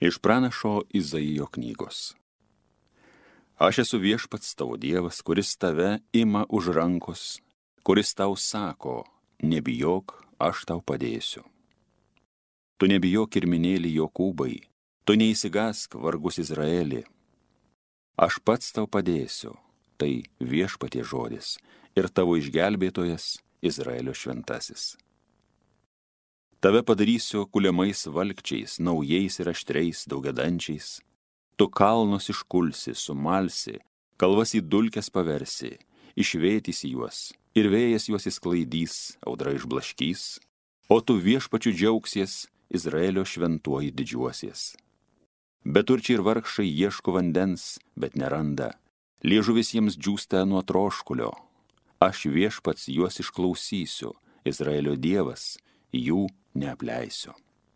Iš pranašo Izaijo knygos. Aš esu viešpats tavo Dievas, kuris tave ima už rankos, kuris tau sako, nebijok, aš tau padėsiu. Tu nebijok kirminėlį Jokūbai, tu neįsigask vargus Izraelį. Aš pats tau padėsiu, tai viešpaties žodis ir tavo išgelbėtojas Izraelio šventasis. Tave padarysiu kuliamais valkčiais, naujais ir aštriais daugiadančiais. Tu kalnus iškulsi, sumalsi, kalvas į dulkes paversi, išvėtysi juos, ir vėjas juos įsklaidys, audra išblaškys, o tu viešpačiu džiaugsies, Izraelio šventuoji didžiuosies. Beturčiai ir vargšai ieško vandens, bet neranda, liežuvis jiems džiūsta nuo troškulio. Aš viešpats juos išklausysiu, Izraelio Dievas, jų neapleisiu.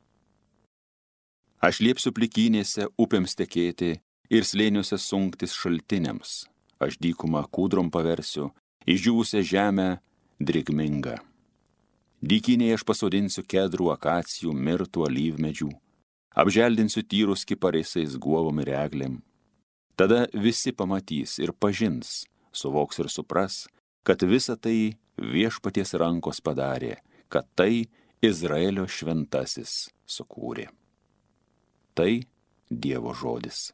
Aš liepsiu plikynėse upėms tekėti ir slėniuose sunktis šaltiniams. Aš dykumą kūdrom paversiu, išdžiūvusią žemę drėgmingą. Dykynėje aš pasodinsiu kedrų, akacijų, mirtų, alyvmedžių. Apželdinsiu tyrus kiparisais, guovom ir eglėm. Tada visi pamatys ir pažins, suvoks ir supras, kad visa tai viešpaties rankos padarė, kad tai Izraelio šventasis sukūrė. Tai Dievo žodis.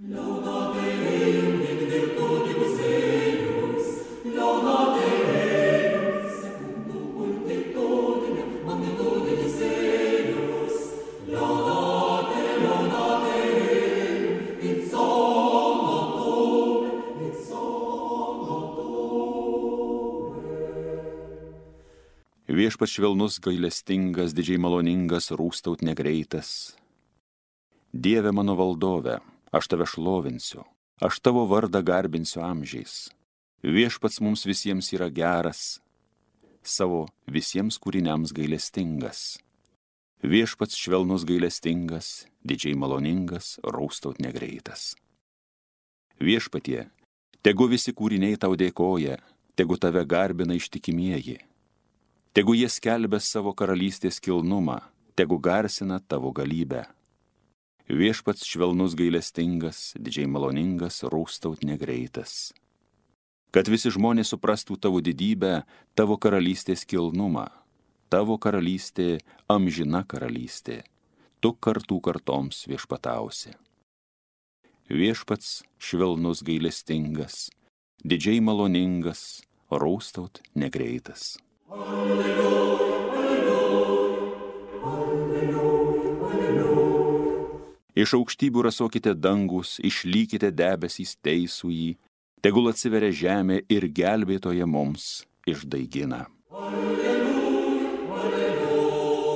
Viešpats švelnus, gailestingas, didžiai maloningas, rūstaut negreitas. Dieve mano valdove, aš tave šlovinsiu, aš tavo vardą garbinsiu amžiais. Viešpats mums visiems yra geras, savo visiems kūriniams gailestingas. Viešpats švelnus, gailestingas, didžiai maloningas, rūstaut negreitas. Viešpatie, tegu visi kūriniai tau dėkoja, tegu tave garbina ištikimieji. Tegu jie skelbia savo karalystės kilnumą, tegu garsina tavo galybę. Viešpats švelnus, gailestingas, didžiai maloningas, rūstaut negreitas. Kad visi žmonės suprastų tavo didybę, tavo karalystės kilnumą. Tavo karalystė amžina karalystė. Tu kartų kartoms viešpatausi. Viešpats švelnus, gailestingas, didžiai maloningas, rūstaut negreitas. Alleluja, alleluja, alleluja, alleluja. Iš aukštybių rasokite dangus, išlykite debesys teisųjį, tegul atsiveria žemė ir gelbėtoja mums išdaigina. Alleluja, alleluja.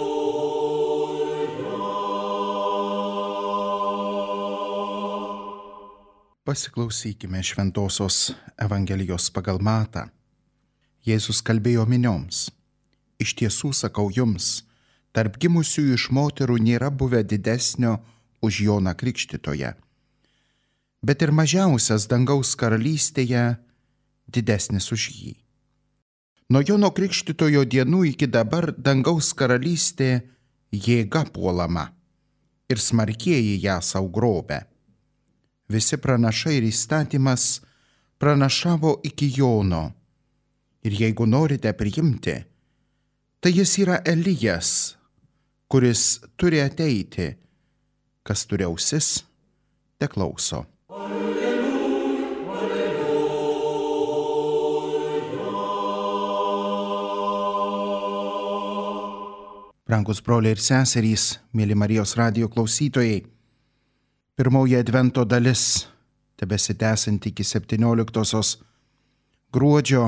Pasiklausykime Šventosios Evangelijos pagal Matą. Jėzus kalbėjo minioms. Iš tiesų sakau jums, tarp gimusiųjų iš moterų nėra buvę didesnio už Joną Krikštytoją. Bet ir mažiausias dangaus karalystėje didesnis už jį. Nuo Jono Krikštytojo dienų iki dabar dangaus karalystė jėga puolama ir smarkieji ją sau grobia. Visi pranašai ir įstatymas pranašavo iki Jono. Ir jeigu norite priimti, tai jis yra Elijas, kuris turi ateiti. Kas turi ausis, teklauso. Alleluja, alleluja. Brangus broliai ir seserys, mėly Marijos radijo klausytojai, pirmoji advento dalis, tebesitęsianti iki 17 gruodžio,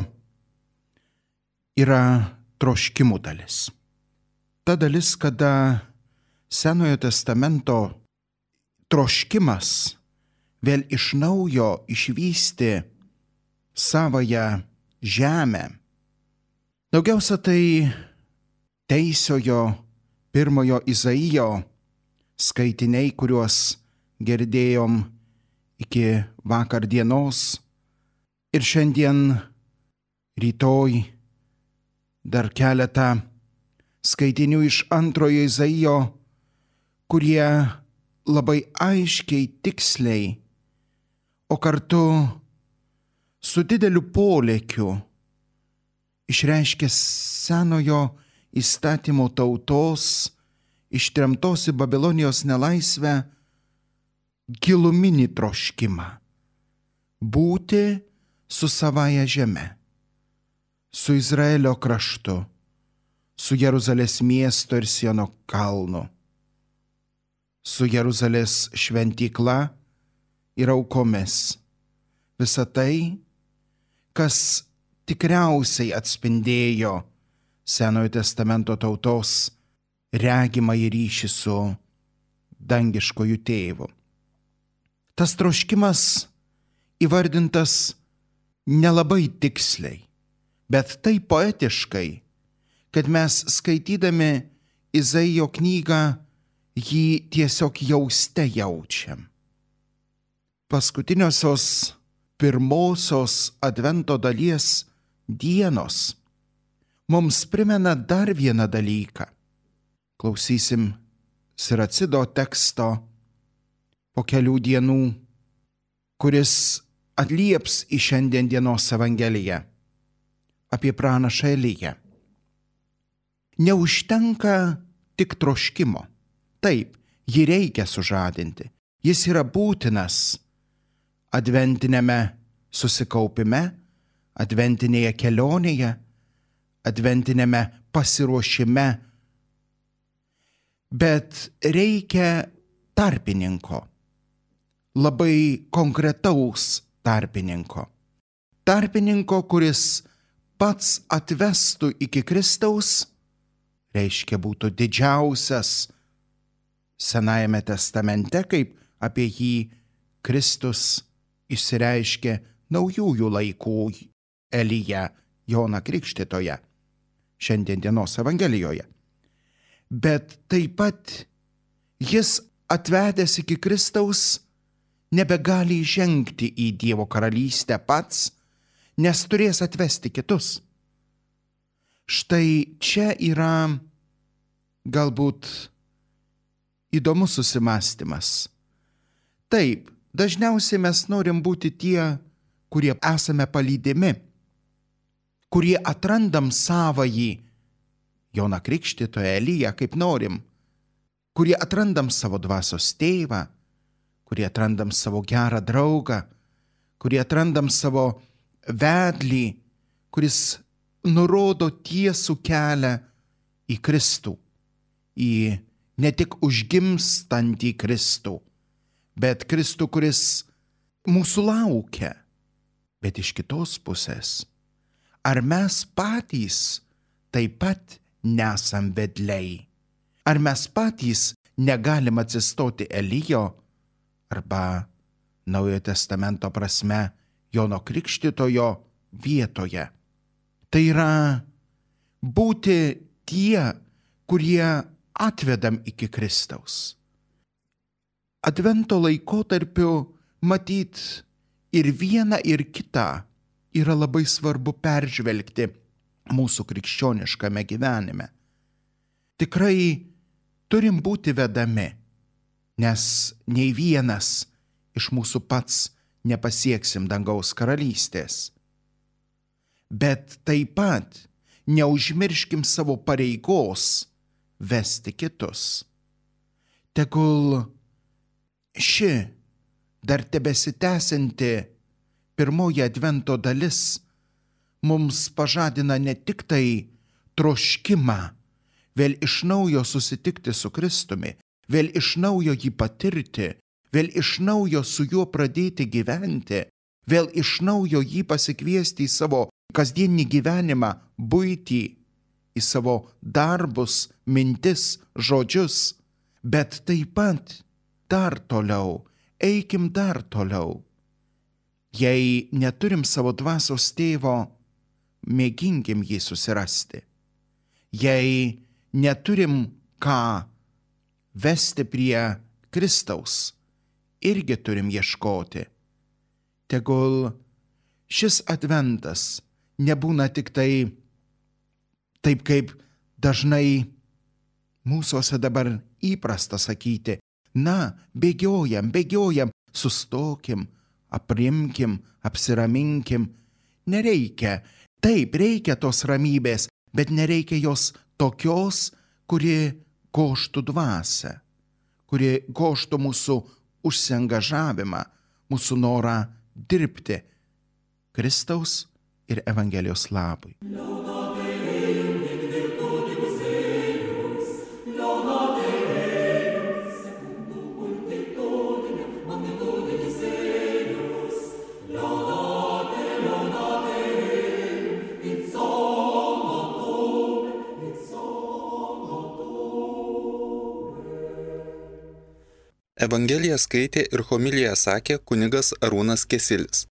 yra troškimų dalis. Ta dalis, kada Senojo testamento troškimas vėl iš naujo išvysti savąją žemę. Daugiausia tai teisiojo pirmojo Izaijo skaitiniai, kuriuos girdėjom iki vakar dienos ir šiandien, rytoj, dar keletą skaitinių iš antrojo Izaijo, kurie labai aiškiai, tiksliai, o kartu su dideliu polėkiu išreiškia senojo įstatymo tautos, ištremtos į Babilonijos nelaisvę, giluminį troškimą būti su savaja žeme, su Izraelio kraštu, su Jeruzalės miesto ir Siono kalnu, su Jeruzalės šventykla ir aukomis. Visa tai, kas tikriausiai atspindėjo Senojo testamento tautos regimąjį ryšį su dangiškoju tėvu. Tas troškimas įvardintas nelabai tiksliai, bet taip poetiškai, kad mes skaitydami Izaijo knygą jį tiesiog jauste jaučiam. Paskutiniosios pirmosios Advento dalies dienos mums primena dar vieną dalyką. Klausysim Siracido teksto po kelių dienų, kuris atlieps į šiandien dienos Evangeliją apie pranašą Eliją. Neužtenka tik troškimo. Taip, jį reikia sužadinti. Jis yra būtinas adventinėme susikaupime, adventinėje kelionėje, adventinėme pasiruošime. Bet reikia tarpininko, labai konkretaus tarpininko. Tarpininko, kuris pats atvestų iki Kristaus, reiškia būtų didžiausias Senajame testamente, kaip apie jį Kristus išsireiškė naujųjų laikų Elija Joną Krikštytoją šiandien dienos Evangelijoje. Bet taip pat jis atvedęs iki Kristaus nebegali įžengti į Dievo karalystę pats, nes turės atvesti kitus. Štai čia yra galbūt įdomus susimąstymas. Taip, dažniausiai mes norim būti tie, kurie esame palydimi, kurie atrandam savąjį Joną Krikštytoją, Eliją, kaip norim, kurie atrandam savo dvasios tėvą, kurie atrandam savo gerą draugą, kurie atrandam savo vedlį, kuris nurodo tiesų kelią į Kristų, į ne tik užgimstantį Kristų, bet Kristų, kuris mūsų laukia. Bet iš kitos pusės, ar mes patys taip pat nesam vedliai? Ar mes patys negalim atsistoti Elijo arba Naujojo testamento prasme Jono Krikštytojo vietoje? Tai yra būti tie, kurie atvedam iki Kristaus. Advento laikotarpiu matyt ir viena ir kita yra labai svarbu peržvelgti mūsų krikščioniškame gyvenime. Tikrai turim būti vedami, nes nei vienas iš mūsų pats nepasieksim dangaus karalystės. Bet taip pat neužmirškim savo pareigos vesti kitus. Tegul ši dar tebesitęsianti pirmoji Advento dalis mums pažadina ne tik tai troškimą vėl iš naujo susitikti su Kristumi, vėl iš naujo jį patirti, vėl iš naujo su juo pradėti gyventi, vėl iš naujo jį pasikviesti į savo kasdienį gyvenimą, buitį, į savo darbus, mintis, žodžius, bet taip pat dar toliau, eikim dar toliau. Jei neturim savo dvasios tėvo, mėginkim jį susirasti. Jei neturim ką vesti prie Kristaus, irgi turim ieškoti. Tegul šis adventas nebūna tik tai taip, kaip dažnai mūsuose dabar įprasta sakyti, bėgiojam, sustokim, aprimkim, apsiraminkim. Nereikia, taip, reikia tos ramybės, bet nereikia jos tokios, kuri goštų dvasią, kuri goštų mūsų užsiangažavimą, mūsų norą dirbti Kristaus ir Evangelijos labui. Evangeliją skaitė ir homiliją sakė kunigas Arūnas Kesilis.